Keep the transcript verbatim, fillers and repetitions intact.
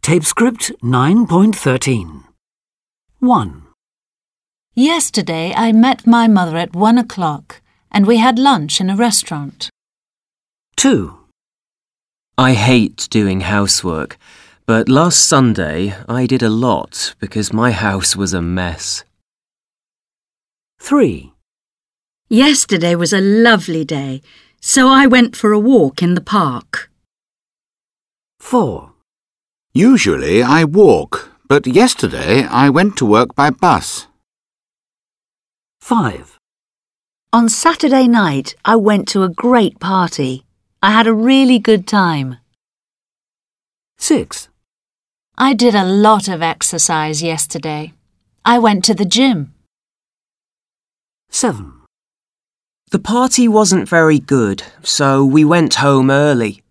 Tape script nine point thirteen. one. Yesterday I met my mother at one o'clock and we had lunch in a restaurant. two. I hate doing housework, but last Sunday I did a lot because my house was a mess. three. Yesterday was a lovely day, so I went for a walk in the park. four. Usually I walk, but yesterday I went to work by bus. five. On Saturday night, I went to a great party. I had a really good time. six. I did a lot of exercise yesterday. I went to the gym. seven. The party wasn't very good, so we went home early.